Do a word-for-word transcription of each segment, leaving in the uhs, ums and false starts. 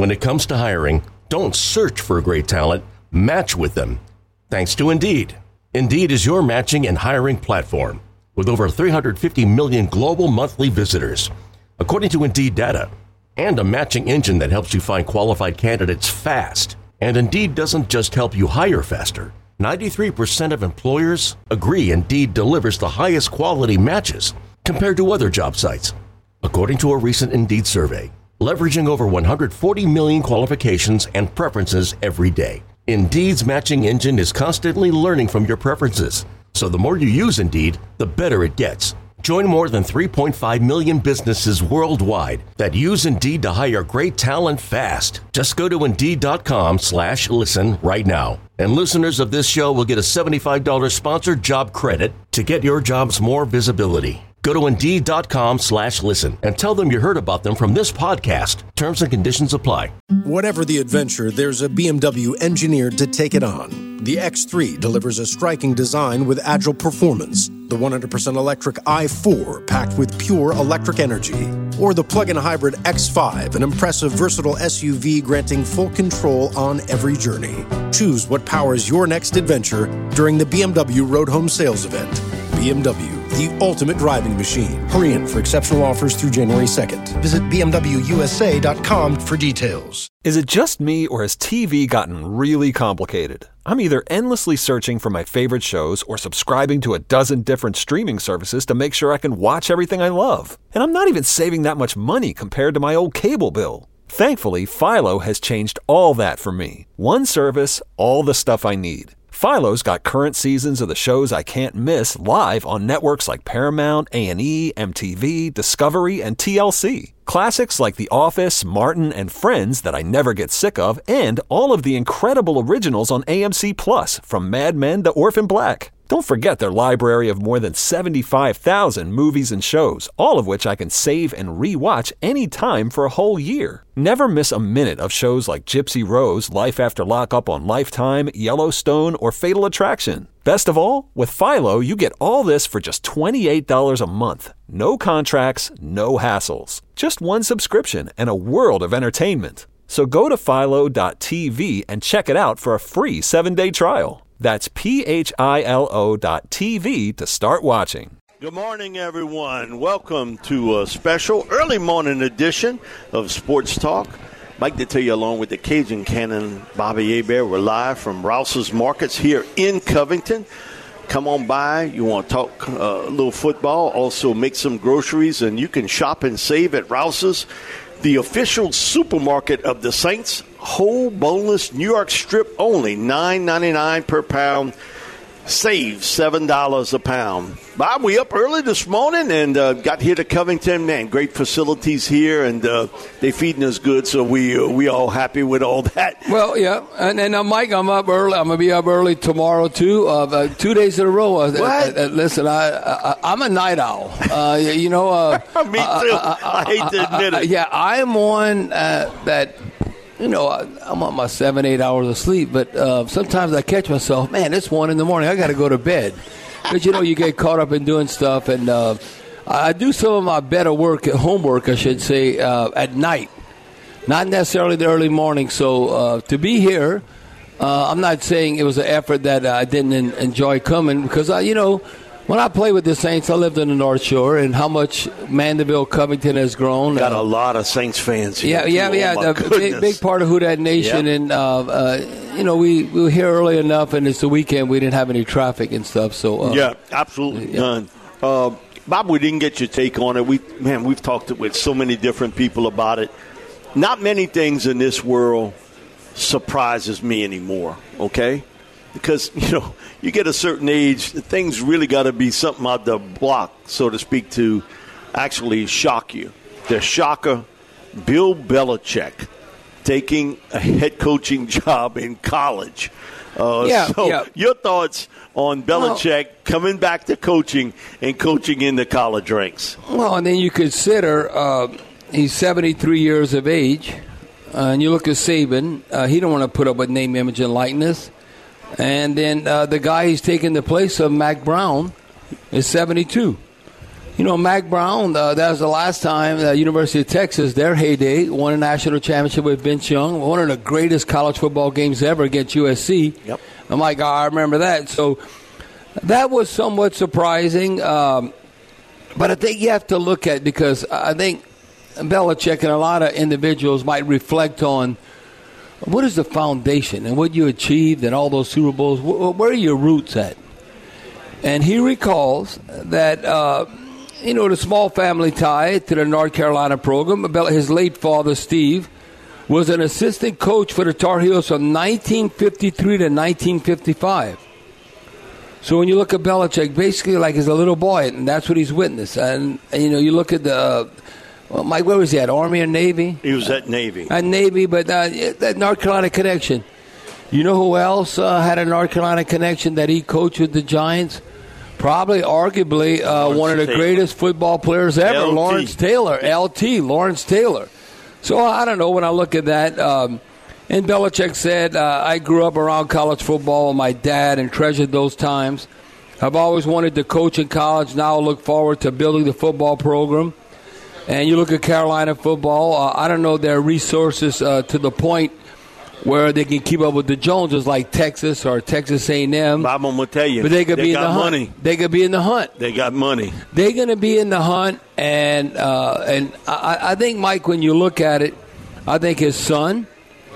when it comes to hiring, don't search for great talent, match with them. Thanks to Indeed. Indeed is your matching and hiring platform with over three hundred fifty million global monthly visitors, according to Indeed data, and a matching engine that helps you find qualified candidates fast. And Indeed doesn't just help you hire faster. ninety-three percent of employers agree Indeed delivers the highest quality matches compared to other job sites, according to a recent Indeed survey, leveraging over one hundred forty million qualifications and preferences every day. Indeed's matching engine is constantly learning from your preferences, so the more you use Indeed, the better it gets. Join more than three point five million businesses worldwide that use Indeed to hire great talent fast. Just go to Indeed.com slash listen right now. And listeners of this show will get a seventy-five dollars sponsored job credit to get your jobs more visibility. Go to Indeed.com slash listen and tell them you heard about them from this podcast. Terms and conditions apply. Whatever the adventure, there's a B M W engineered to take it on. The X three delivers a striking design with agile performance. The one hundred percent electric i four packed with pure electric energy. Or the plug-in hybrid X five, an impressive versatile S U V granting full control on every journey. Choose what powers your next adventure during the B M W Road Home Sales Event. B M W, the ultimate driving machine. Hurry in for exceptional offers through January second. Visit B M W U S A dot com for details. Is it just me, or has T V gotten really complicated? I'm either endlessly searching for my favorite shows or subscribing to a dozen different streaming services to make sure I can watch everything I love. And I'm not even saving that much money compared to my old cable bill. Thankfully, Philo has changed all that for me. One service, all the stuff I need. Philo's got current seasons of the shows I can't miss live on networks like Paramount, A and E, M T V, Discovery, and T L C. Classics like The Office, Martin, and Friends that I never get sick of, and all of the incredible originals on A M C Plus, from Mad Men to Orphan Black. Don't forget their library of more than seventy-five thousand movies and shows, all of which I can save and re-watch anytime for a whole year. Never miss a minute of shows like Gypsy Rose, Life After Lockup on Lifetime, Yellowstone, or Fatal Attraction. Best of all, with Philo, you get all this for just twenty-eight dollars a month. No contracts, no hassles. Just one subscription and a world of entertainment. So go to philo dot t v and check it out for a free seven-day trial. That's P H I L O dot T V to start watching. Good morning, everyone. Welcome to a special early morning edition of Sports Talk. I'd like to tell you, along with the Cajun Cannon, Bobby Hebert, we're live from Rouse's Markets here in Covington. Come on by. You want to talk uh, a little football, also make some groceries, and you can shop and save at Rouse's, the official supermarket of the Saints. Whole boneless New York strip only, nine ninety-nine per pound. Save seven dollars a pound. Bob, we up early this morning and uh, got here to Covington. Man, great facilities here, and uh, they feeding us good, so we uh, we all happy with all that. Well, yeah, and and uh, Mike, I'm up early. I'm gonna be up early tomorrow too. Uh, uh, two days in a row. Uh, what? Uh, uh, listen, I, I I'm a night owl. Uh, you know. Uh, Me too. Uh, I hate to admit it. Yeah, I'm one uh, that. You know, I'm on my seven, eight hours of sleep, but uh, sometimes I catch myself, man, it's one in the morning. I got to go to bed. Because, you know, you get caught up in doing stuff. And uh, I do some of my better work, homework, I should say, uh, at night. Not necessarily the early morning. So uh, to be here, uh, I'm not saying it was an effort that I didn't enjoy coming. Because, I, you know, when I played with the Saints, I lived on the North Shore, and how much Mandeville, Covington has grown. Got uh, a lot of Saints fans here. Yeah, yeah, too. yeah. Oh, the big, big part of Who Dat Nation. Yep. And, uh, uh, you know, we, we were here early enough, and it's the weekend. We didn't have any traffic and stuff. So uh, Yeah, absolutely yeah. none. Uh, Bob, we didn't get your take on it. We Man, we've talked with so many different people about it. Not many things in this world surprises me anymore, okay? Because, you know, you get a certain age, things really got to be something out the block, so to speak, to actually shock you. The shocker, Bill Belichick taking a head coaching job in college. Uh, Yeah, so yeah. your thoughts on Belichick coming back to coaching and coaching in the college ranks? Well, and then you consider uh, he's seventy-three years of age, uh, and you look at Saban. Uh, he don't want to put up with name, image, and likeness. And then uh, the guy he's taking the place of, Mac Brown, is seventy-two. You know, Mac Brown, uh, that was the last time the uh, University of Texas, their heyday, won a national championship with Vince Young, one of the greatest college football games ever against U S C. Yep. I'm like, oh, I remember that. So that was somewhat surprising. Um, but I think you have to look at, because I think Belichick and a lot of individuals might reflect on what is the foundation and what you achieved and all those Super Bowls. Where are your roots at? And he recalls that, uh, you know, the small family tie to the North Carolina program. His late father, Steve, was an assistant coach for the Tar Heels from nineteen fifty-three to nineteen fifty-five. So when you look at Belichick, basically like he's a little boy, and that's what he's witnessed. And, and you know, you look at the, uh, well, Mike, where was he at, Army or Navy? He was at Navy. At Navy, but uh, that North Carolina connection. You know who else uh, had a North Carolina connection that he coached with the Giants? Probably, arguably, uh, one of the Taylor. greatest football players ever, L T. Lawrence Taylor, L T, Lawrence Taylor. So I don't know, when I look at that, um, and Belichick said, uh, I grew up around college football with my dad and treasured those times. I've always wanted to coach in college. Now I look forward to building the football program. And you look at Carolina football, uh, I don't know their resources uh, to the point where they can keep up with the Joneses like Texas or Texas A and M. Bob, I'm going to tell you, but they could they be got in the money. hunt. They could be in the hunt. They got money. They're going to be in the hunt, and uh, and I, I think, Mike, when you look at it, I think his son,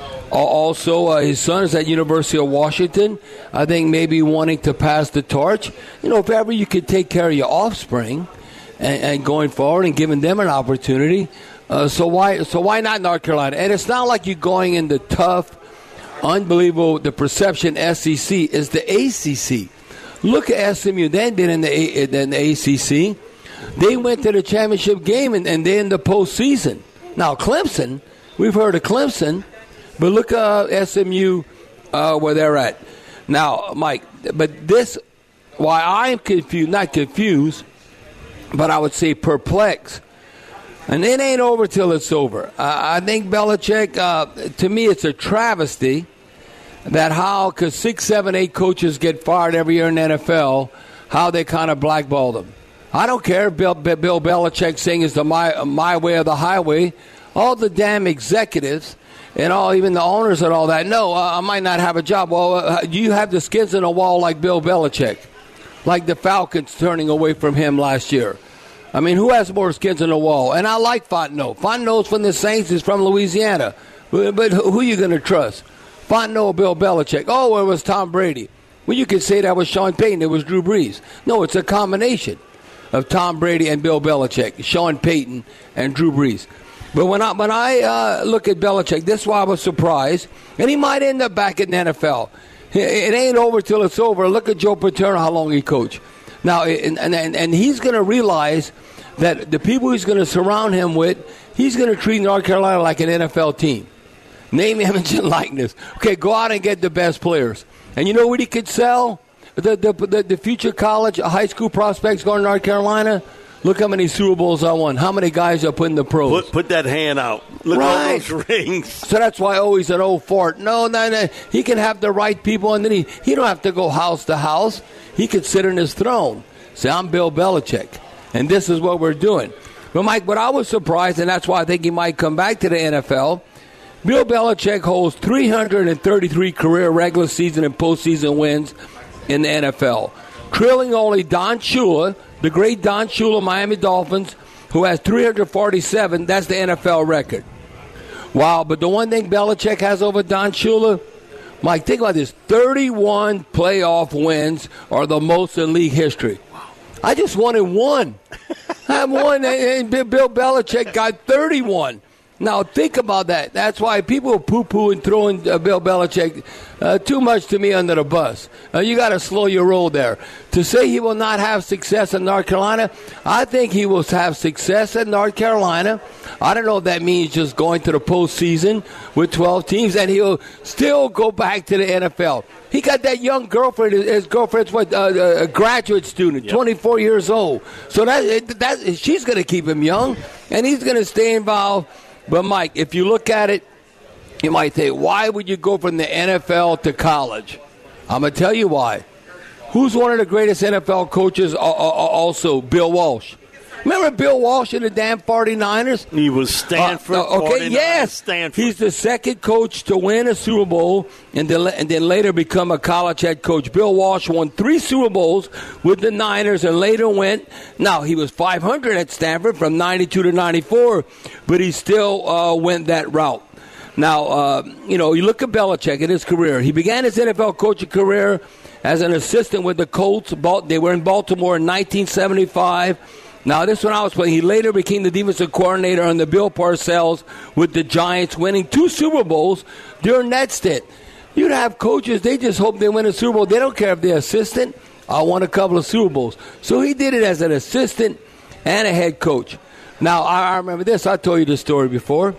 also uh, his son is at University of Washington. I think maybe wanting to pass the torch. You know, if ever you could take care of your offspring, and, and going forward and giving them an opportunity. Uh, so why so why not North Carolina? And it's not like you're going in the tough, unbelievable, the perception S E C is the A C C. Look at S M U. They ain't been in the, A, in the A C C. They went to the championship game, and, and they're in the postseason. Now, Clemson, we've heard of Clemson, but look at uh, S M U uh, where they're at. Now, Mike, but this, why I'm confused, not confused, but I would say perplexed. And it ain't over till it's over. Uh, I think Belichick, uh, to me, it's a travesty that how, because six, seven, eight coaches get fired every year in the N F L, how they kind of blackball them. I don't care. Bill, Bill Belichick saying it's the my, my way or the highway. All the damn executives and all, even the owners and all that, no, uh, I might not have a job. Well, uh, you have the skins in the wall like Bill Belichick, like the Falcons turning away from him last year. I mean, who has more skins in the wall? And I like Fontenot. Fontenot's from the Saints. He's from Louisiana. But, but who are you going to trust? Fontenot or Bill Belichick? Oh, it was Tom Brady. Well, you could say that was Sean Payton. It was Drew Brees. No, it's a combination of Tom Brady and Bill Belichick, Sean Payton and Drew Brees. But when I, when I uh, look at Belichick, this is why I was surprised. And he might end up back in the N F L. It ain't over till it's over. Look at Joe Paterno, how long he coached. Now, and, and, and he's going to realize that the people he's going to surround him with, he's going to treat North Carolina like an N F L team. Name, image, and likeness. Okay, go out and get the best players. And you know what he could sell? The the, the, the future college, high school prospects going to North Carolina. Look how many Super Bowls I won. How many guys are put in the pros? Put, put that hand out. Look right. at all those rings. So that's why oh, he's an old fart. No, no, no. He can have the right people underneath. He don't have to go house to house. He could sit in his throne. Say, I'm Bill Belichick, and this is what we're doing. But, Mike, but I was surprised, and that's why I think he might come back to the N F L. Bill Belichick holds three hundred thirty-three career regular season and postseason wins in the N F L, trailing only Don Shula, the great Don Shula, Miami Dolphins, who has three hundred forty-seven. That's the N F L record. Wow, but the one thing Belichick has over Don Shula, Mike, think about this. thirty-one playoff wins are the most in league history. I just wanted one. I won, and Bill Belichick got thirty-one. Now, think about that. That's why people are poo-poo and throwing uh, Bill Belichick uh, too much to me under the bus. Uh, you got to slow your roll there. To say he will not have success in North Carolina, I think he will have success in North Carolina. I don't know if that means just going to the postseason with twelve teams, and he'll still go back to the N F L. He got that young girlfriend. His girlfriend's what, uh, a graduate student, yep. twenty-four years old. So that, that she's going to keep him young, and he's going to stay involved. But, Mike, if you look at it, you might think, why would you go from the N F L to college? I'm going to tell you why. Who's one of the greatest N F L coaches also? Bill Walsh. Remember Bill Walsh and the damn forty-niners? He was Stanford. Uh, okay, yes. Stanford. He's the second coach to win a Super Bowl and then, and then later become a college head coach. Bill Walsh won three Super Bowls with the Niners and later went, now he was five hundred at Stanford from ninety-two to ninety-four, but he still uh, went that route. Now, uh, you know, you look at Belichick in his career. He began his N F L coaching career as an assistant with the Colts. They were in Baltimore in nineteen seventy-five. Now, this one I was playing. He later became the defensive coordinator under Bill Parcells with the Giants, winning two Super Bowls during that stint. You'd have coaches, they just hope they win a Super Bowl. They don't care if they're assistant. I won a couple of Super Bowls. So he did it as an assistant and a head coach. Now, I remember this. I told you this story before.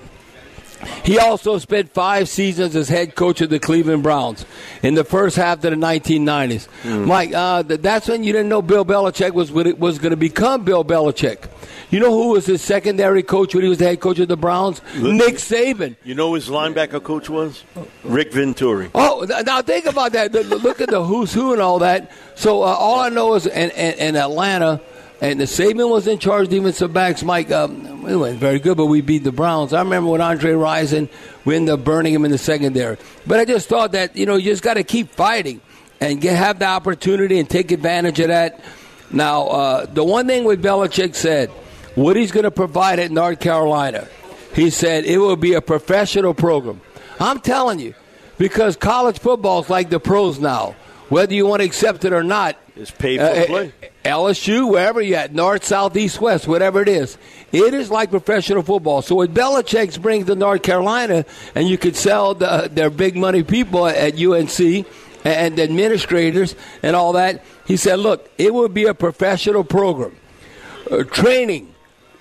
He also spent five seasons as head coach of the Cleveland Browns in the first half of the nineteen nineties. Mm. Mike, uh, that's when you didn't know Bill Belichick was was going to become Bill Belichick. You know who was his secondary coach when he was the head coach of the Browns? Look, Nick Saban. You know who his linebacker coach was? Rick Venturi. Oh, now think about that. Look at the who's who and all that. So uh, all I know is in, in, in Atlanta, and the Saban was in charge of defensive backs. Mike, um, it went very good, but we beat the Browns. I remember when Andre Rison, we ended up burning him in the secondary. But I just thought that, you know, you just got to keep fighting and get, have the opportunity and take advantage of that. Now, uh, the one thing with Belichick said, what he's going to provide at North Carolina, he said it will be a professional program. I'm telling you, because college football is like the pros now. Whether you want to accept it or not, it's paid for play. Uh, L S U, wherever you're at, north, south, east, west, whatever it is. It is like professional football. So what Belichick brings to North Carolina, and you could sell the, their big money people at U N C and the administrators and all that, he said, look, it will be a professional program. Uh, training,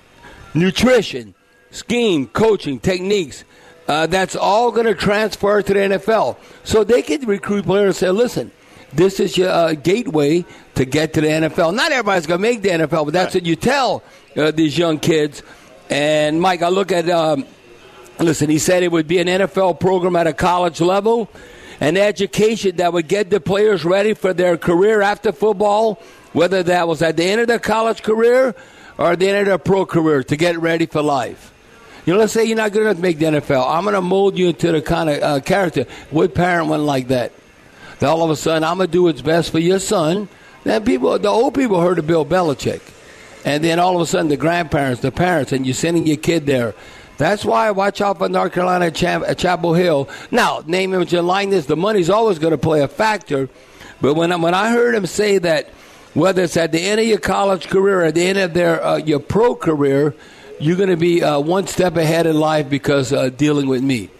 nutrition, scheme, coaching, techniques, uh, that's all going to transfer to the N F L. So they can recruit players and say, listen, this is your uh, gateway to get to the N F L. Not everybody's going to make the N F L, but that's right. What you tell uh, these young kids. And, Mike, I look at, um, listen, he said it would be an N F L program at a college level, an education that would get the players ready for their career after football, whether that was at the end of their college career or at the end of their pro career, to get ready for life. You know, let's say you're not good enough to make the N F L. I'm going to mold you into the kind of uh, character. What parent went like that? Then all of a sudden, I'm going to do what's best for your son. Then people, the old people heard of Bill Belichick. And then all of a sudden, the grandparents, the parents, and you're sending your kid there. That's why I watch out for North Carolina at Chapel Hill. Now, name, image, and likeness, the money's always going to play a factor. But when I, when I heard him say that, whether it's at the end of your college career or at the end of their uh, your pro career, you're going to be uh, one step ahead in life because uh, dealing with me.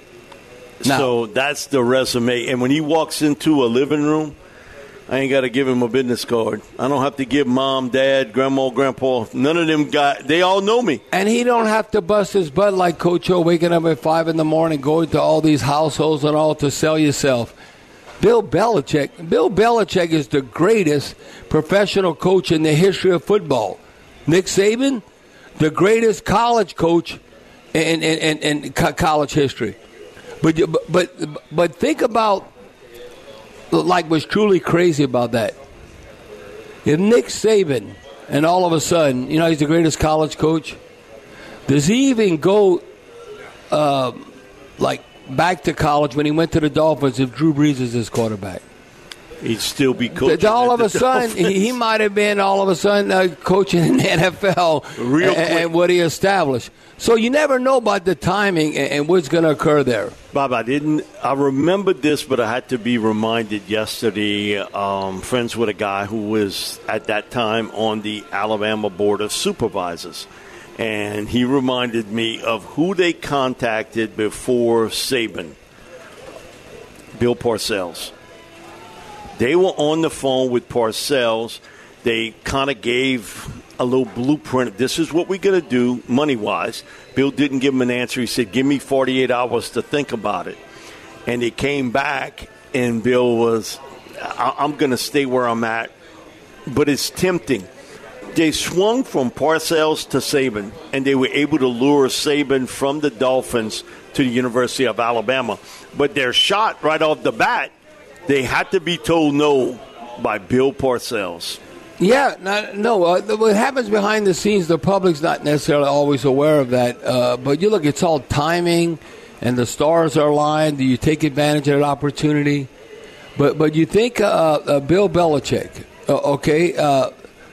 Now, so that's the resume. And when he walks into a living room, I ain't got to give him a business card. I don't have to give mom, dad, grandma, grandpa. None of them guys, they all know me. And he don't have to bust his butt like Coach O, waking up at five in the morning, going to all these households and all to sell yourself. Bill Belichick, Bill Belichick is the greatest professional coach in the history of football. Nick Saban, the greatest college coach in, in, in, in college history. But but but think about, like, what's truly crazy about that. If Nick Saban, and all of a sudden, you know, he's the greatest college coach, does he even go, uh, like, back to college when he went to the Dolphins if Drew Brees is his quarterback? He'd still be coaching. All of a sudden, he, he might have been all of a sudden uh, coaching in the N F L Real and, and what he established. So you never know about the timing and, and what's going to occur there. Bob, I didn't. I remembered this, but I had to be reminded yesterday. Um, friends with a guy who was at that time on the Alabama Board of Supervisors, and he reminded me of who they contacted before Saban. Bill Parcells. They were on the phone with Parcells. They kind of gave a little blueprint. This is what we're going to do money-wise. Bill didn't give him an answer. He said, give me forty-eight hours to think about it. And they came back, and Bill was, I- I'm going to stay where I'm at. But it's tempting. They swung from Parcells to Saban, and they were able to lure Saban from the Dolphins to the University of Alabama. But their shot right off the bat, they had to be told no by Bill Parcells. Yeah, no, no uh, what happens behind the scenes, the public's not necessarily always aware of that. Uh, but you look, it's all timing, and the stars are aligned. Do you take advantage of that opportunity? But but you think uh, uh, Bill Belichick, uh, okay, uh,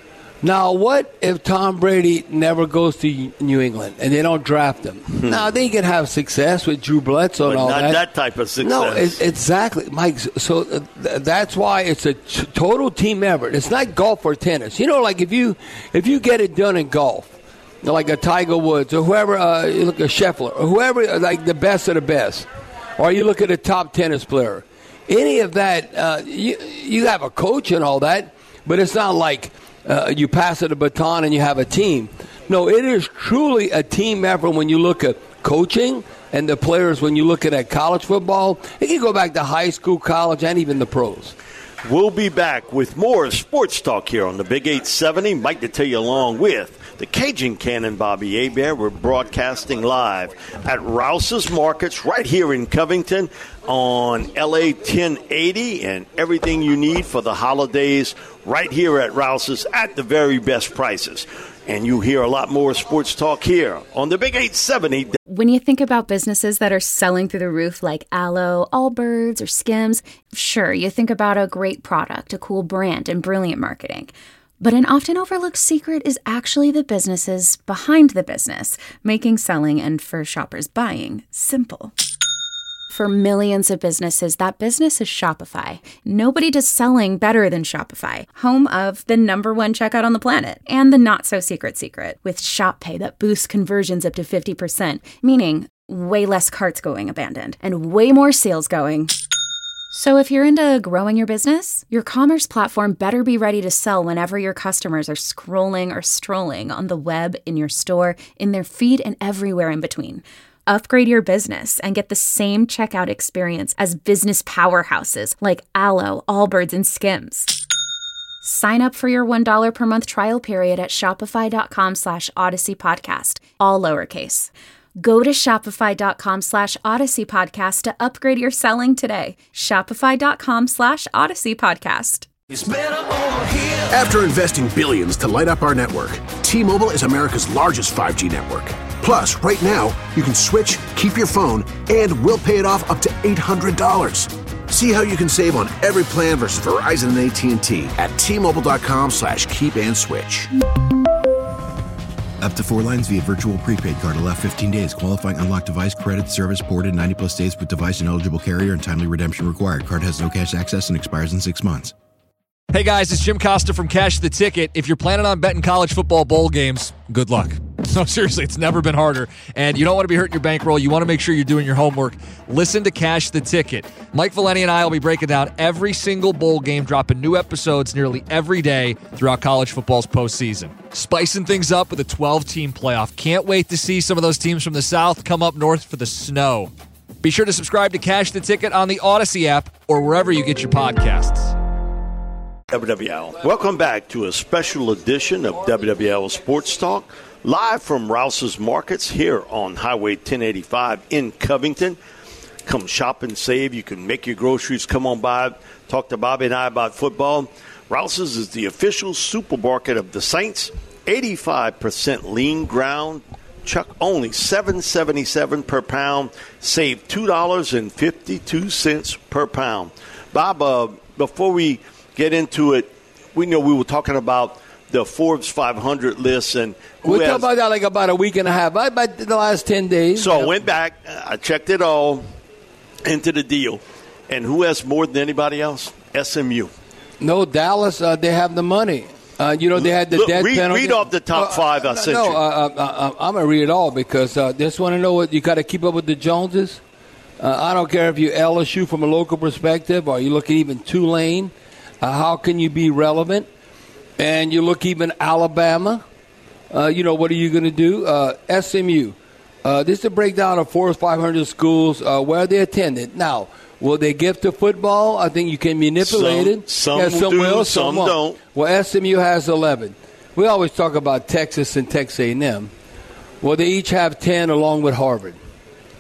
now what if Tom Brady never goes to New England and they don't draft him? Hmm. Now, they can have success with Drew Bledsoe but and all not that. that type of success. No, it, exactly, Mike. So uh, th- that's why it's a t- total team effort. It's not golf or tennis. You know, like if you if you get it done in golf, like a Tiger Woods or whoever, uh, you look at Scheffler or whoever, like the best of the best, or you look at a top tennis player. Any of that, uh, you you have a coach and all that, but it's not like uh, you pass it a baton and you have a team. No, it is truly a team effort when you look at coaching and the players. When you look at, at college football, it can go back to high school, college, and even the pros. We'll be back with more sports talk here on the Big eight seventy. Mike Detillier along with the Cajun Cannon, Bobby Hebert. We're broadcasting live at Rouse's Markets right here in Covington on L A ten eighty, and everything you need for the holidays right here at Rouse's at the very best prices. And you hear a lot more sports talk here on the Big eight seventy. When you think about businesses that are selling through the roof like Aloe, Allbirds, or Skims, sure, you think about a great product, a cool brand, and brilliant marketing. But an often overlooked secret is actually the businesses behind the business, making selling and, for shoppers, buying simple. For millions of businesses, that business is Shopify. Nobody does selling better than Shopify, home of the number one checkout on the planet, and the not-so-secret secret, with Shop Pay that boosts conversions up to fifty percent, meaning way less carts going abandoned, and way more sales going. So if you're into growing your business, your commerce platform better be ready to sell whenever your customers are scrolling or strolling on the web, in your store, in their feed, and everywhere in between. Upgrade your business and get the same checkout experience as business powerhouses like Aloe, Allbirds, and Skims. Sign up for your one dollar per month trial period at shopify.com slash Odyssey Podcast, all lowercase. Go to shopify.com slash Odyssey Podcast to upgrade your selling today. Shopify.com slash Odyssey Podcast. After investing billions to light up our network, T-Mobile is America's largest five G network. Plus, right now, you can switch, keep your phone, and we'll pay it off up to eight hundred dollars. See how you can save on every plan versus Verizon and A T and T at T-Mobile.com slash keep and switch. Up to four lines via virtual prepaid card. Allow fifteen days. Qualifying unlocked device credit service ported ninety plus days with device and eligible carrier and timely redemption required. Card has no cash access and expires in six months. Hey guys, it's Jim Costa from Cash the Ticket. If you're planning on betting college football bowl games, good luck. No, seriously, it's never been harder. And you don't want to be hurting your bankroll. You want to make sure you're doing your homework. Listen to Cash the Ticket. Mike Valeni and I will be breaking down every single bowl game, dropping new episodes nearly every day throughout college football's postseason. Spicing things up with a twelve-team playoff. Can't wait to see some of those teams from the South come up north for the snow. Be sure to subscribe to Cash the Ticket on the Odyssey app or wherever you get your podcasts. W W L. Welcome back to a special edition of W W L Sports Talk, live from Rouse's Markets here on Highway ten eighty-five in Covington. Come shop and save. You can make your groceries. Come on by. Talk to Bobby and I about football. Rouse's is the official supermarket of the Saints. eighty-five percent lean ground. Chuck, only seven dollars and seventy-seven cents per pound. Save two dollars and fifty-two cents per pound. Bob, uh, before we get into it, we know we were talking about the Forbes five hundred list, and we talked about that like about a week and a half, about the last ten days. So I went back, I checked it all into the deal, and who has more than anybody else? S M U. No, Dallas. Uh, they have the money. Uh, you know, they had the Look, death read, penalty. Read off the top uh, five I sent no, you. No, uh, uh, uh, I'm going to read it all because uh, just want to know what you got to keep up with the Joneses. Uh, I don't care if you L S U from a local perspective or you look at even Tulane. Uh, how can you be relevant? And you look even Alabama. Uh, you know, what are you going to do? Uh, S M U. Uh, this is a breakdown of Forbes five hundred schools uh, where they attended. Now, will they give to football? I think you can manipulate it. Some, some, yeah, some do, will, some, some won't. don't. Well, S M U has eleven. We always talk about Texas and Texas A and M. Well, they each have ten along with Harvard.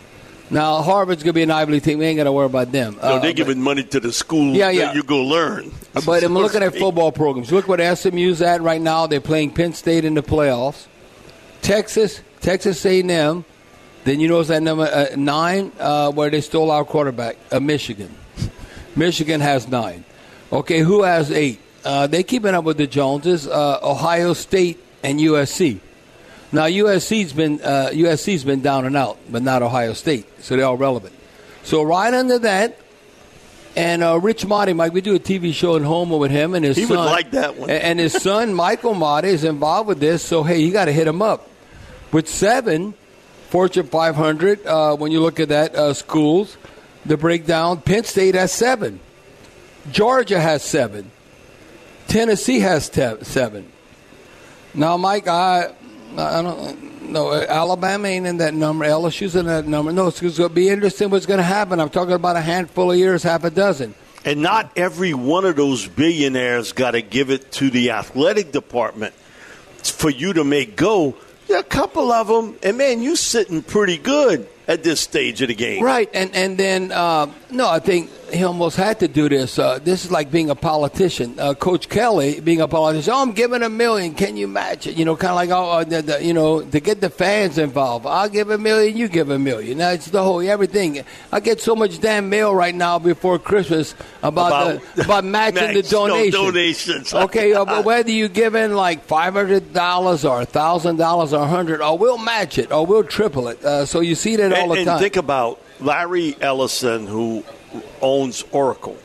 Now, Harvard's going to be an Ivy League team. We ain't going to worry about them. No, uh, they're but, giving money to the school yeah, yeah. that you go learn. But I'm looking at football programs. Look what S M U's at right now. They're playing Penn State in the playoffs. Texas, Texas A and M. Then you know it's at number uh, nine uh, where they stole our quarterback, uh, Michigan. Michigan has nine. Okay, who has eight? Uh, they keeping up with the Joneses. Uh, Ohio State and U S C. Now U S C's been uh, U S C's been down and out, but not Ohio State, so they're all relevant. So right under that, and uh, Rich Motti, Mike, we do a T V show in Homer with him and his he son. He would like that one. And his son Michael Motti is involved with this. So hey, you got to hit him up with seven Fortune five hundred. Uh, when you look at that uh, schools, the breakdown: Penn State has seven, Georgia has seven, Tennessee has te- seven. Now, Mike, I. I don't know. Alabama ain't in that number. L S U's in that number. No, it's going to be interesting what's going to happen. I'm talking about a handful of years, half a dozen. And not every one of those billionaires got to give it to the athletic department for you to make go. There are a couple of them, and, man, you sitting pretty good at this stage of the game. Right, and, and then, uh, no, I think he almost had to do this. Uh, this is like being a politician. Uh, Coach Kelly being a politician, oh, I'm giving a million. Can you match it? You know, kind of like, oh, uh, the, the, you know, to get the fans involved. I'll give a million, you give a million. Now, it's the whole, everything. I get so much damn mail right now before Christmas about About- the, about matching the Match, no donation. donations. Okay, uh, but whether you give in like five hundred dollars or one thousand dollars or one hundred dollars, or we'll match it, or we'll triple it. Uh, so you see that all And, the and time. think about Larry Ellison, who owns Oracle.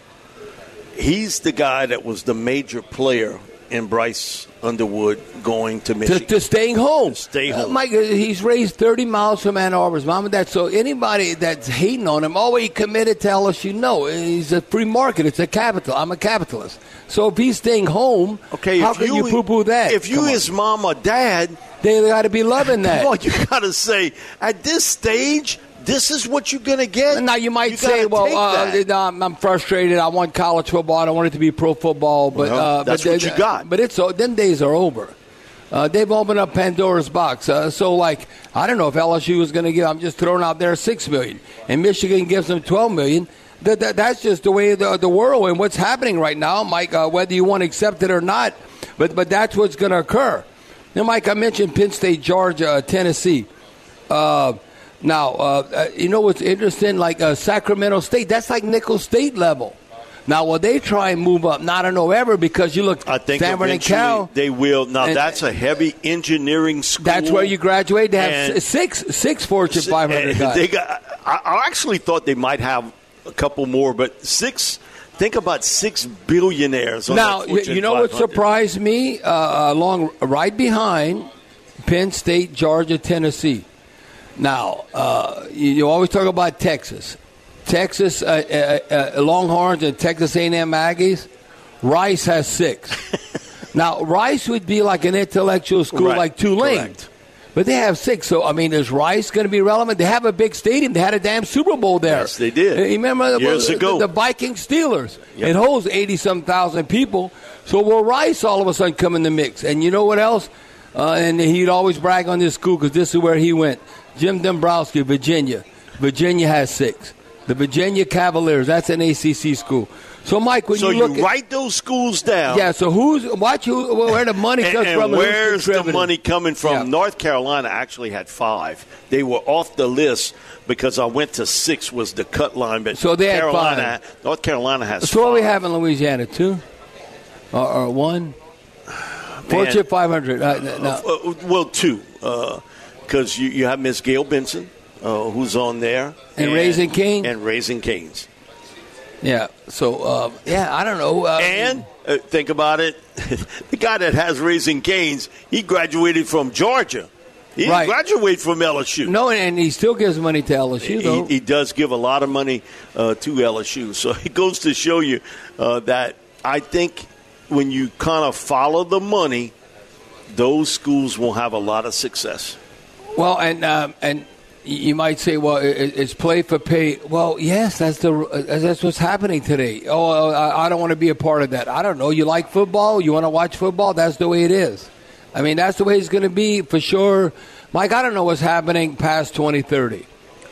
He's the guy that was the major player in Bryce Underwood going to To, Michigan. to staying home. Stay Uh, home. Mike, uh, he's raised thirty miles from Ann Arbor's mom and dad. So anybody that's hating on him, oh, he committed to L S U. No, he's a free market. It's a capital. I'm a capitalist. So if he's staying home, Okay, how if can you, you poo-poo that? If you Come on. his mom or dad, they got to be loving that. come on, you got to say, at this stage, this is what you're going to get. Now you might You say, gotta "Well, take uh, that. I'm, I'm frustrated. I want college football. I don't want it to be pro football." But Well, uh, that's but what they- you got. But it's uh, them days are over. Uh, they've opened up Pandora's box. Uh, so, like, I don't know if L S U is going to give. I'm just throwing out there six million, and Michigan gives them twelve million. That, that, that's just the way of the, the world and what's happening right now, Mike. Uh, whether you want to accept it or not, but but that's what's going to occur. Now, Mike, I mentioned Penn State, Georgia, uh, Tennessee. Uh, now, uh, uh, you know what's interesting? Like uh, Sacramento State, that's like Nicholls State level. Now, will they try and move up? Now, I don't know ever because you look I think Stanford and eventually Cal. they will. Now, and- that's a heavy engineering school. That's where you graduate. They have And- s- six six Fortune five hundred And guys. They got, I, I actually thought they might have a couple more, but six. Think about six billionaires. On Now, that you, Fortune you know what five hundred. surprised me? Uh, along right behind Penn State, Georgia, Tennessee. Now, uh, you, you always talk about Texas. Texas, uh, uh, uh, Longhorns and Texas A and M Aggies. Rice has six. Now, Rice would be like an intellectual school Right. like Tulane. Correct. But they have six. So, I mean, is Rice going to be relevant? They have a big stadium. They had a damn Super Bowl there. Yes, they did. Uh, You remember the- Years the, ago. the Viking Steelers? Yep. It holds eighty-some thousand people. So will Rice all of a sudden come in the mix? And you know what else? Uh, and he'd always brag on this school because this is where he went. Jim Dombrowski, Virginia. Virginia has six. The Virginia Cavaliers, that's an A C C school. So, Mike, when So you you, look at... write those schools down. Yeah, so who's... Watch who, where the money And, comes and from. and who's where's the contributing. money coming from? Yeah. North Carolina actually had five. They were off the list because I went to six was the cut line. But So they had Carolina, North Carolina has So what five. we have in Louisiana, two? Or, or one? Fortune five hundred. Uh, no. Uh, well, two, because you, you have Miss Gail Benson, uh, who's on there, And Raising Cane's? and Raising Cane's, Yeah. So, uh, yeah, I don't know. Uh, and uh, think about it, the guy that has Raising Cane's, he graduated from Georgia. He didn't Right. graduate from L S U. no, and he still gives money to L S U, though. He, he does give a lot of money uh, to L S U. So it goes to show you uh, that I think when you kind of follow the money, those schools will have a lot of success. Well, and um, and you might say, well, it, it's play for pay. Well, yes, that's the uh, that's what's happening today. Oh, I, I don't want to be a part of that. I don't know. You like football? You want to watch football? That's the way it is. I mean, that's the way it's going to be for sure. Mike, I don't know what's happening past twenty thirty.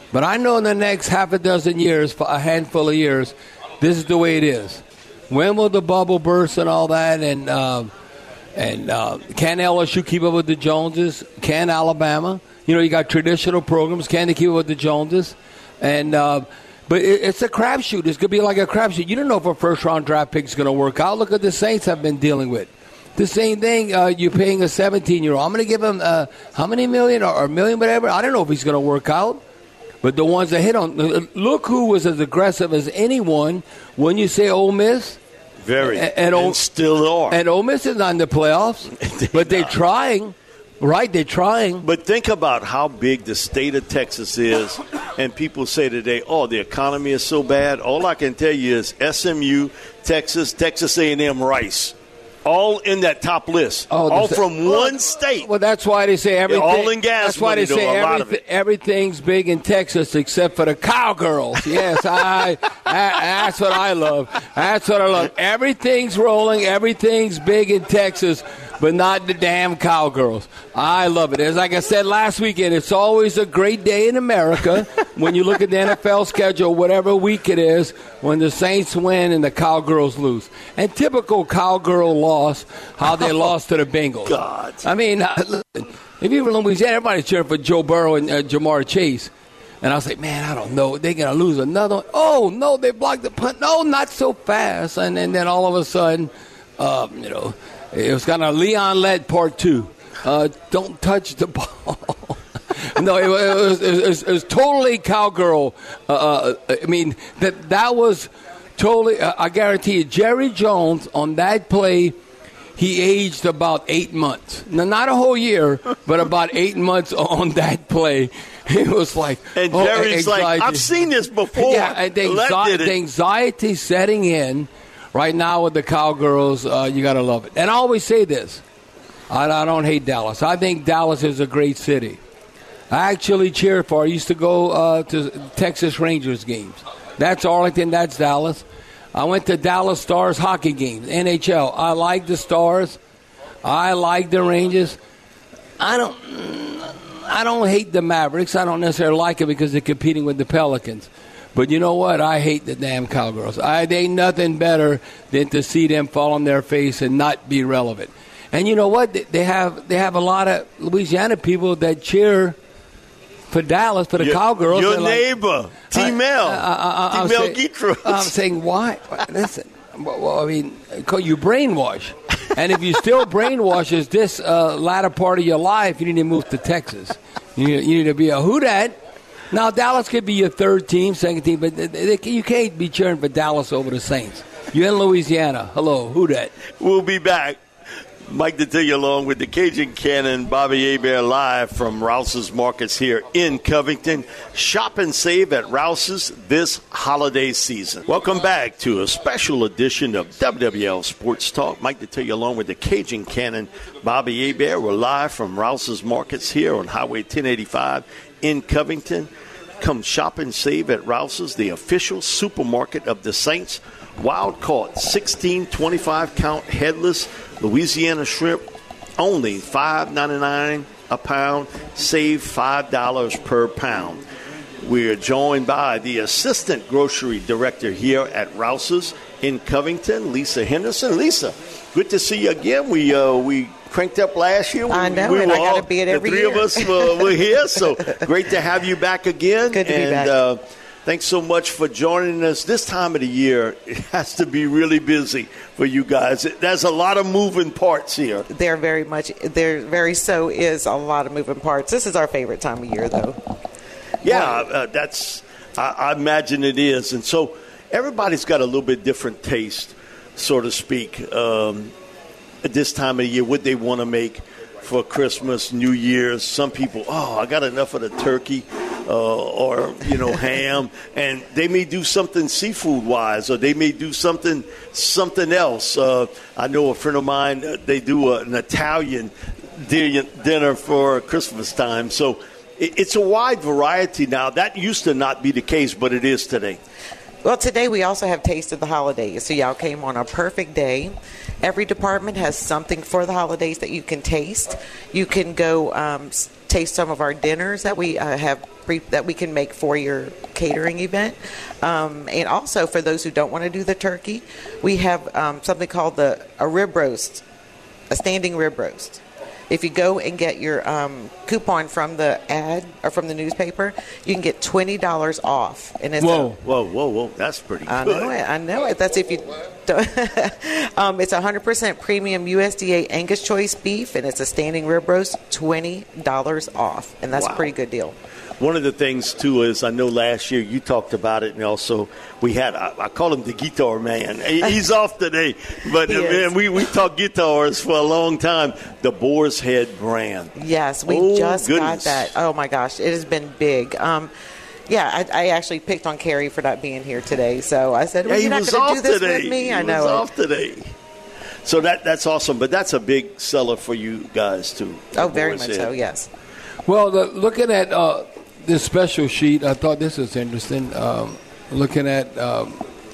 But I know in the next half a dozen years, a handful of years, this is the way it is. When will the bubble burst and all that? And um, and uh, can L S U keep up with the Joneses? Can Alabama? You know, you got traditional programs. Can they keep up with the Joneses? And uh, but it, it's a crapshoot. It's going to be like a crapshoot. You don't know if a first-round draft pick is going to work out. Look at the Saints have been dealing with. The same thing, uh, you're paying a seventeen-year-old. I'm going to give him uh, how many million or a million, whatever. I don't know if he's going to work out. But the ones that hit on, look who was as aggressive as anyone when you say Ole Miss. Very. And, and, and still are. And Ole Miss is not in the playoffs. they but they're trying. Right, they're trying. But think about how big the state of Texas is. And people say today, oh, the economy is so bad. All I can tell you is S M U, Texas, Texas A and M, Rice. All in that top list. Oh, all from well, one state. Well, that's why they say everything. Yeah, all in gas. That's why they say everything, everything's big in Texas except for the cowgirls. Yes, I, I. That's what I love. That's what I love. Everything's rolling. Everything's big in Texas, but not the damn cowgirls. I love it. As like I said last weekend, it's always a great day in America when you look at the N F L schedule, whatever week it is, when the Saints win and the cowgirls lose. And typical cowgirl loss, how they oh, lost to the Bengals. God. I mean, if you were in Louisiana, everybody's cheering for Joe Burrow and uh, Jamar Chase. And I was like, man, I don't know. They're going to lose another one. Oh, no, they blocked the punt. No, not so fast. And, and then all of a sudden, uh, you know, it was kind of Leon-led part two. Uh, don't touch the ball. no, it, it, was, it, was, it was totally cowgirl. Uh, I mean, that that was totally, uh, I guarantee you, Jerry Jones on that play, he aged about eight months. Now, not a whole year, but about eight months on that play. It was like, and Jerry's oh, like, I've seen this before. Yeah, and the, anxi- the anxiety setting in. Right now with the Cowgirls, uh, you got to love it. And I always say this. I, I don't hate Dallas. I think Dallas is a great city. I actually cheer for. I used to go uh, to Texas Rangers games. That's Arlington. That's Dallas. I went to Dallas Stars hockey games, N H L. I like the Stars. I like the Rangers. I don't I don't hate the Mavericks. I don't necessarily like it because they're competing with the Pelicans. But you know what? I hate the damn Cowgirls. I, they ain't nothing better than to see them fall on their face and not be relevant. And you know what? They have they have a lot of Louisiana people that cheer for Dallas, for the your, Cowgirls. Your neighbor, like, T-Mel. T-Mel Geetros. I'm saying, why? Listen, well, I mean, you brainwash. And if you still brainwash as this uh, latter part of your life, you need to move to Texas. You need, you need to be a who dat. Now, Dallas could be your third team, second team, but they, they, you can't be cheering for Dallas over the Saints. You're in Louisiana. Hello, who dat? We'll be back. Mike Detillier along with the Cajun Cannon, Bobby Hebert live from Rouse's Markets here in Covington. Shop and save at Rouse's this holiday season. Welcome back to a special edition of W W L Sports Talk. Mike Detillier along with the Cajun Cannon, Bobby Hebert. We're live from Rouse's Markets here on Highway ten eighty-five in Covington. Come shop and save at Rouse's, the official supermarket of the Saints. Wild caught sixteen twenty-five count headless Louisiana shrimp, only five ninety-nine a pound. Save five dollars per pound. We are joined by the assistant grocery director here at Rouse's in Covington, Lisa Henderson. Lisa, good to see you again. We uh, we cranked up last year. We, I know, we and were I got to all, be it every year. The three of us uh, were here, so great to have you back again. Good to and, be back. Uh, Thanks so much for joining us. This time of the year, it has to be really busy for you guys. There's a lot of moving parts here. There very much, there very so is a lot of moving parts. This is our favorite time of year, though. Yeah, uh, that's, I, I imagine it is. And so everybody's got a little bit different taste, so to speak, um, at this time of the year, what they want to make for Christmas, New Year's. Some people, oh, I got enough of the turkey. Uh, or, you know, ham, and they may do something seafood-wise, or they may do something something else. Uh, I know a friend of mine, uh, they do a, an Italian di- dinner for Christmas time. So it, it's a wide variety now. That used to not be the case, but it is today. Well, today we also have Taste of the Holidays, so y'all came on a perfect day. Every department has something for the holidays that you can taste. You can go um, taste some of our dinners that we uh, have pre- that we can make for your catering event. Um, and also for those who don't want to do the turkey, we have um, something called the a rib roast, a standing rib roast. If you go and get your um, coupon from the ad or from the newspaper, you can get twenty dollars off. And it's whoa, a, whoa, whoa, whoa! That's pretty good. I know it. I know it. That's if you. Don't um, it's one hundred percent premium U S D A Angus choice beef, and it's a standing rib roast. Twenty dollars off, and that's Wow. a pretty good deal. One of the things, too, is I know last year you talked about it, and also we had, I, I call him the guitar man. He, he's off today, but uh, man, we, we talked guitars for a long time. The Boar's Head brand. Yes, we oh, just goodness. got that. Oh, my gosh. It has been big. Um, yeah, I, I actually picked on Carrie for not being here today, so I said, well, yeah, you're not going to do this today. with me? He I know was it. off today. So that that's awesome, but that's a big seller for you guys, too. Oh, very much so, yes. Well, the, looking at uh, this special sheet, I thought this was interesting. Um, looking at um,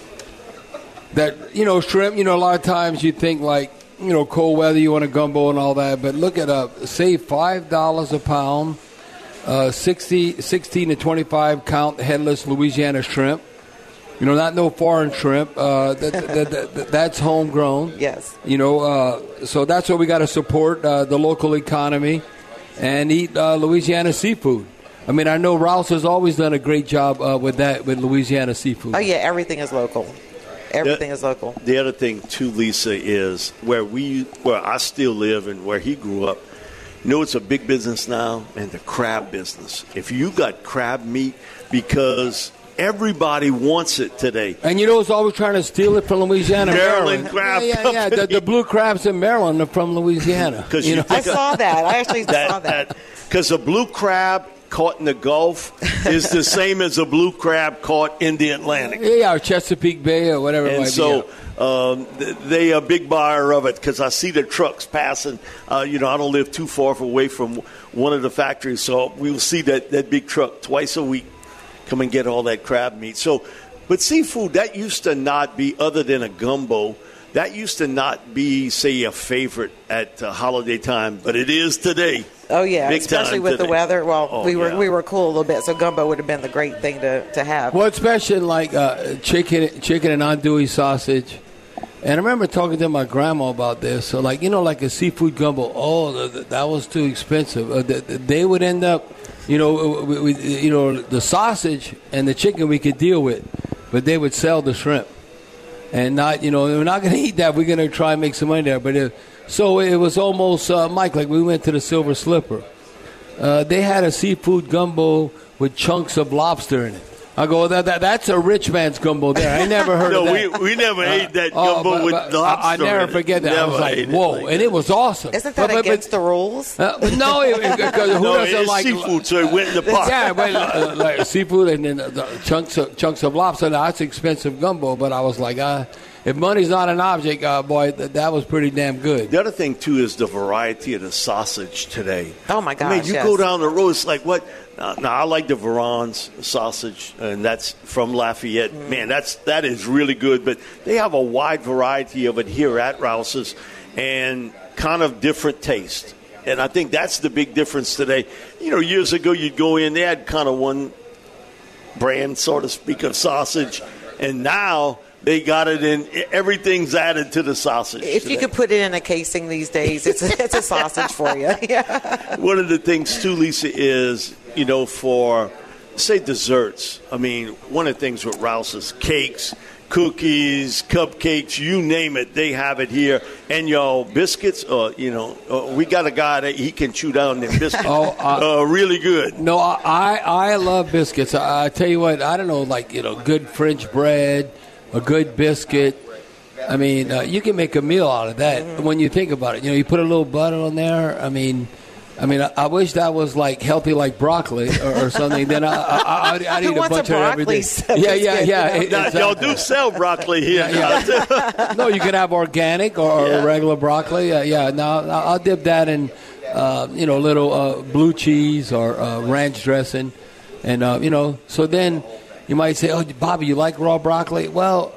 that, you know, shrimp, you know, a lot of times you think like, you know, cold weather, you want a gumbo and all that, but look at uh, save five dollars a pound, uh, sixty, sixteen to twenty-five count headless Louisiana shrimp. You know, not no foreign shrimp. Uh, that, that, that, that, that's homegrown. Yes. You know, uh, so that's what we got to support, uh, the local economy and eat uh, Louisiana seafood. I mean, I know Rouse has always done a great job uh, with that, with Louisiana seafood. Oh, yeah, everything is local. Everything the, is local. The other thing, too, Lisa, is where we, where I still live and where he grew up, you know it's a big business now? And the crab business. If you got crab meat, because everybody wants it today. And you know who's always trying to steal it from Louisiana? Maryland, Maryland. Crab Yeah, yeah, yeah. The, the blue crabs in Maryland are from Louisiana. You you know? I saw that. I actually saw that. Because a blue crab caught in the Gulf is the same as a blue crab caught in the Atlantic. Yeah, yeah, or Chesapeake Bay or whatever it And might so be. um, th- they are a big buyer of it because I see the trucks passing. Uh, you know, I don't live too far away from one of the factories, so we'll see that, that big truck twice a week come and get all that crab meat. So, but seafood, that used to not be, other than a gumbo, that used to not be, say, a favorite at uh, holiday time, but it is today. Oh yeah, Big especially time with today. the weather. Well, Oh, we were yeah. we were cool a little bit, so gumbo would have been the great thing to, to have. Well, especially like uh, chicken, chicken and andouille sausage. And I remember talking to my grandma about this. So, like, you know, like a seafood gumbo, oh, the, the, that was too expensive. Uh, the, the, they would end up, you know, we, we, you know, the sausage and the chicken we could deal with, but they would sell the shrimp. And not, you know, we're not going to eat that. We're going to try and make some money there. But it, so it was almost, uh, Mike, like we went to the Silver Slipper. Uh, they had a seafood gumbo with chunks of lobster in it. I go, that, that that's a rich man's gumbo there. I never heard no, of that. we we never Uh, ate that oh, gumbo but- with but lobster. I, I never in it. forget that. I Never was like, ate it whoa, like and it was awesome. Isn't that But- but- against the rules? Uh, but no, it, it, because who No, doesn't it's like seafood, so it went in the pot. Yeah, but uh, like seafood and then the chunks of chunks of lobster. Now that's expensive gumbo, but I was like, uh, if money's not an object, uh, boy, th- that was pretty damn good. The other thing, too, is the variety of the sausage today. Oh, my I gosh, mean, you yes. go down the road, it's like, what? Now, now, I like the Varon's sausage, and that's from Lafayette. Mm. Man, that's that is really good. But they have a wide variety of it here at Rouse's and kind of different taste. And I think that's the big difference today. You know, years ago, you'd go in, they had kind of one brand, so to speak, of sausage. And now they got it in, everything's added to the sausage. If today. you could put it in a casing these days, it's a, it's a sausage for you. Yeah. One of the things, too, Lisa, is, you know, for, say, desserts. I mean, one of the things with Rouse's, cakes, cookies, cupcakes, you name it, they have it here. And your biscuits, uh, you know, uh, we got a guy that he can chew down them biscuits. Oh, uh, uh, really good. No, I I love biscuits. I, I tell you what, I don't know, like, you know, good French bread, a good biscuit. I mean, uh, you can make a meal out of that when you think about it. You know, you put a little butter on there. I mean, I mean, I, I wish that was like healthy, like broccoli or, or something. Then I, I, I'd, I'd Who eat a wants a bunch of it every broccoli day. salad? Yeah, yeah, yeah. it- Now, exactly. y'all do sell broccoli here. Yeah, no, you can have organic or, Yeah. or regular broccoli. Uh, yeah, now I'll dip that in, uh, you know, a little uh, blue cheese or uh, ranch dressing, and uh, you know. So then you might say, "Oh, Bobby, you like raw broccoli?" Well,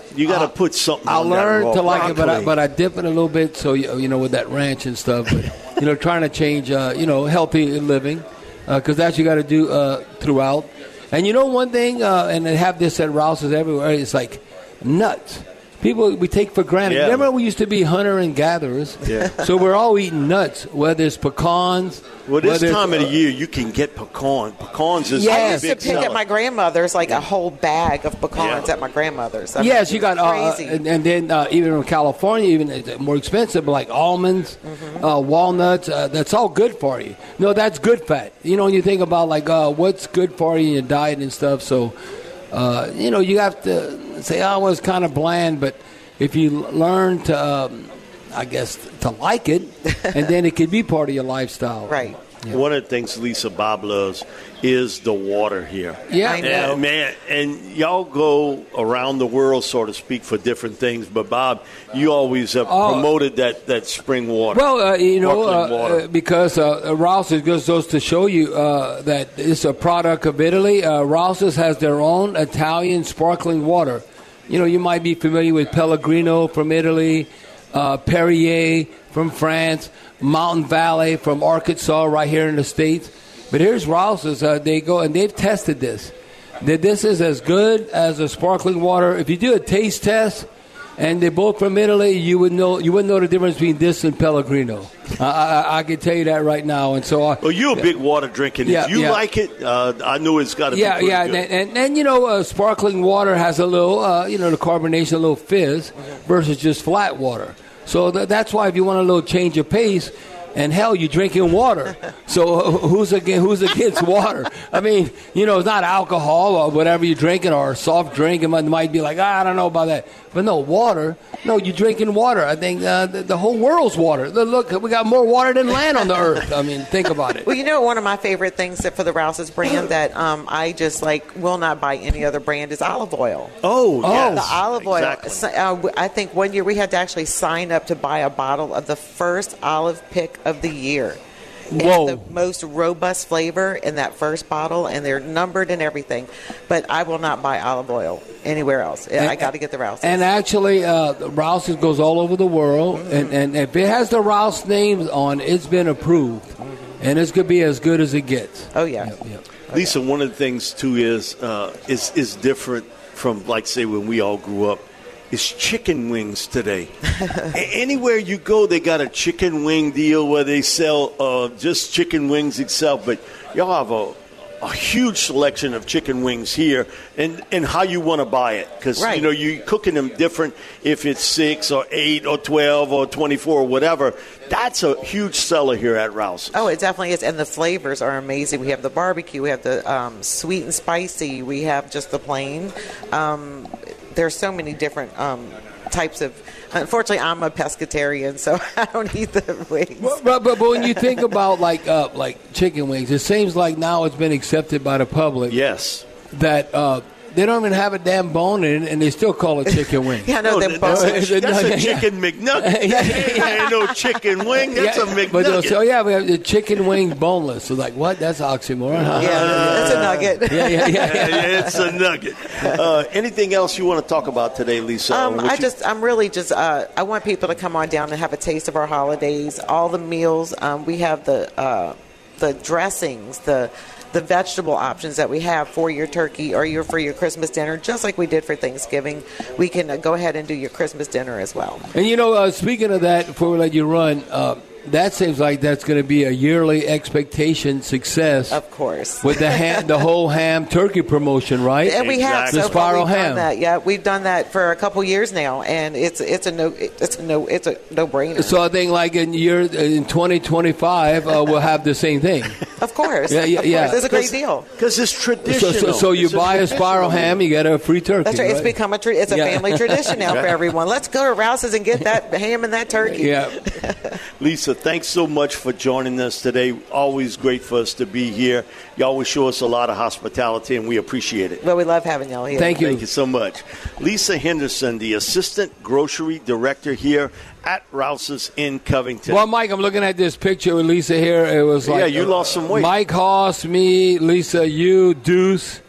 You got to uh, put something. I on learned that to like broccoli. it, but I, but I dip it a little bit. So you know, with that ranch and stuff, but you know, trying to change, uh, you know, healthy living, because uh, that's what you got to do uh, throughout. And you know, one thing, uh, and they have this at Rouse's everywhere. It's like nuts. People we take for granted. Yeah. Remember, we used to be hunter and gatherers. Yeah. So we're all eating nuts, whether it's pecans. Well, this whether time it's, of the year, you can get pecan. Pecans is I a used to big pick seller. at my grandmother's like a whole bag of pecans Yeah. at my grandmother's. I mean, Yes, you got, uh, crazy. and, and then uh, even in California, even it's more expensive, but like almonds, Mm-hmm. uh, walnuts, uh, that's all good for you. No, that's good fat. You know, when you think about like uh, what's good for you in your diet and stuff, so, uh, you know, you have to say, oh, well, it's kind of bland, but if you learn to, um, I guess, to like it, and then it could be part of your lifestyle. Right. Yeah. One of the things Lisa Bob loves is the water here. Yeah. I know. And, man, and y'all go around the world, so to speak, for different things. But, Bob, you always have Oh. promoted that, that spring water. Well, uh, you know, Sparkling uh, water. uh, because uh, Rouse's just goes to show you uh, that it's a product of Italy. Uh, Rouse's has their own Italian sparkling water. You know, you might be familiar with Pellegrino from Italy, uh, Perrier from France, Mountain Valley from Arkansas, right here in the States. But here's Rouse's. Uh, they go and they've tested this. That this is as good as a sparkling water. If you do a taste test, and they're both from Italy, you would know you wouldn't know the difference between this and Pellegrino. I, I, I can tell you that right now. And so, I, well, you're a big water drinker. Yeah, if you yeah. like it, uh, I know it's got to yeah, be pretty yeah, good. and, and and you know, uh, sparkling water has a little, uh, you know, the carbonation, a little fizz, versus just flat water. So th- that's why if you want a little change of pace. And hell, you're drinking water. So uh, who's against, who's against water? I mean, you know, it's not alcohol or whatever you're drinking or a soft drink. It might, might be like, ah, I don't know about that. But no, water. No, you're drinking water. I think uh, the, the whole world's water. Look, we got more water than land on the earth. I mean, think about it. Well, you know, one of my favorite things that for the Rouse's brand that um, I just like will not buy any other brand is olive oil. Oh, yes. The olive oil. Exactly. So, uh, I think one year we had to actually sign up to buy a bottle of the first olive pick of the year. Whoa. It's the most robust flavor in that first bottle, and they're numbered and everything. But I will not buy olive oil anywhere else. I got to get the Rouse's. And actually, uh, Rouse's goes all over the world, Mm-hmm. and, and if it has the Rouse names on, it's been approved, Mm-hmm. and it's gonna be as good as it gets. Oh yeah. Yep, yep. Lisa, one of the things too is uh, is is different from, like, say, when we all grew up. Is chicken wings today. A- anywhere you go, they got a chicken wing deal where they sell uh, just chicken wings itself. But y'all have a, a huge selection of chicken wings here, and, and how you want to buy it. Because, Right. you know, you're cooking them different if it's six or eight or twelve or twenty-four or whatever. That's a huge seller here at Rouse's. Oh, it definitely is, and the flavors are amazing. We have the barbecue, we have the um, sweet and spicy, we have just the plain. Um, there's so many different um, types of. Unfortunately, I'm a pescatarian, so I don't eat the wings. But, but, but when you think about like uh, like chicken wings, it seems like now it's been accepted by the public Yes. that uh, they don't even have a damn bone in it, and they still call it chicken wing. Yeah, no, No, they're that- that's, bones. a, that's Yeah, a yeah. chicken McNugget. Yeah, That ain't no chicken wing. That's Yeah, a McNugget. But they'll say, oh, yeah, we have the chicken wing boneless. So like, what? That's oxymoron. Huh? Yeah, that's a nugget. yeah, yeah, yeah. Yeah, yeah, it's a nugget. Uh, anything else you want to talk about today, Lisa? Um, What I you- just, I'm really just, uh, I want people to come on down and have a taste of our holidays. All the meals, um, we have the uh, the dressings, the the vegetable options that we have for your turkey or your for your Christmas dinner, just like we did for Thanksgiving. We can uh, go ahead and do your Christmas dinner as well. And you know, uh, speaking of that, before we let you run, uh, that seems like that's going to be a yearly expectation success. Of course. With the ham, the whole ham turkey promotion, right? And we have Exactly. so The far spiral we've done ham. that. Yeah, we've done that for a couple years now, and it's it's a no it's a no it's a no brainer. So I think like in year in twenty twenty-five, uh, we'll have the same thing. Of course, Yeah, yeah, of yeah. course. It's a great deal. Because it's So, traditional. so, so you It's a buy a spiral traditional. ham, you get a free turkey. That's right. It's right? become a tra- it's a Yeah. family tradition now for everyone. Let's go to Rouse's and get that ham and that turkey. Yeah. Lisa, thanks so much for joining us today. Always great for us to be here. You always show us a lot of hospitality, and we appreciate it. Well, we love having y'all here. Thank you. Thank you so much. Lisa Henderson, the Assistant Grocery Director here at Rouse's in Covington. Well, Mike, I'm looking at this picture with Lisa here. It was like Yeah, you lost some weight. Mike Hoss, me, Lisa, you, Deuce.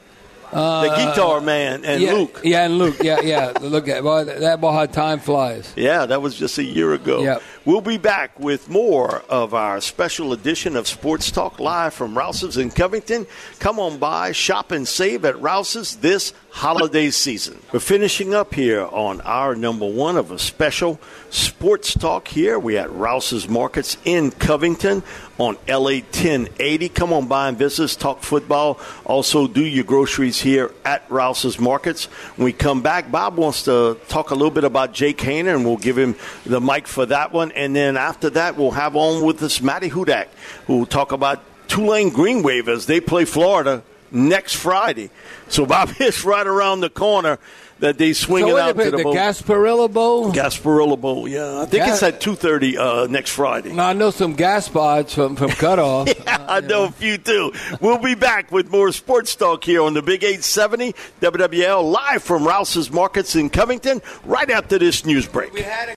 Uh, the guitar man and yeah, Luke. Yeah, and Luke. Yeah, yeah. Look at boy, that boy, how time flies. Yeah, that was just a year ago. Yep. We'll be back with more of our special edition of Sports Talk live from Rouse's in Covington. Come on by, shop and save at Rouse's this holiday season. We're finishing up here on our number one of a special Sports Talk here. We're at Rouse's Markets in Covington on L A ten eighty. Come on by and visit us, talk football. Also do your groceries here at Rouse's Markets. When we come back, Bob wants to talk a little bit about Jake Haener, and we'll give him the mic for that one. And then after that, we'll have on with us Matty Hudak, who will talk about Tulane Green Wave as they play Florida next Friday. So, Bob, it's right around the corner that they swing so it out to the, the bowl. Gasparilla Bowl? Gasparilla Bowl, yeah. I think Gas- it's at two thirty uh, next Friday. Now, I know some gas spots from, from Cutoff. yeah, uh, I know a few, too. We'll be back with more Sports Talk here on the Big eight seventy W W L, live from Rouse's Markets in Covington, right after this news break. We had a-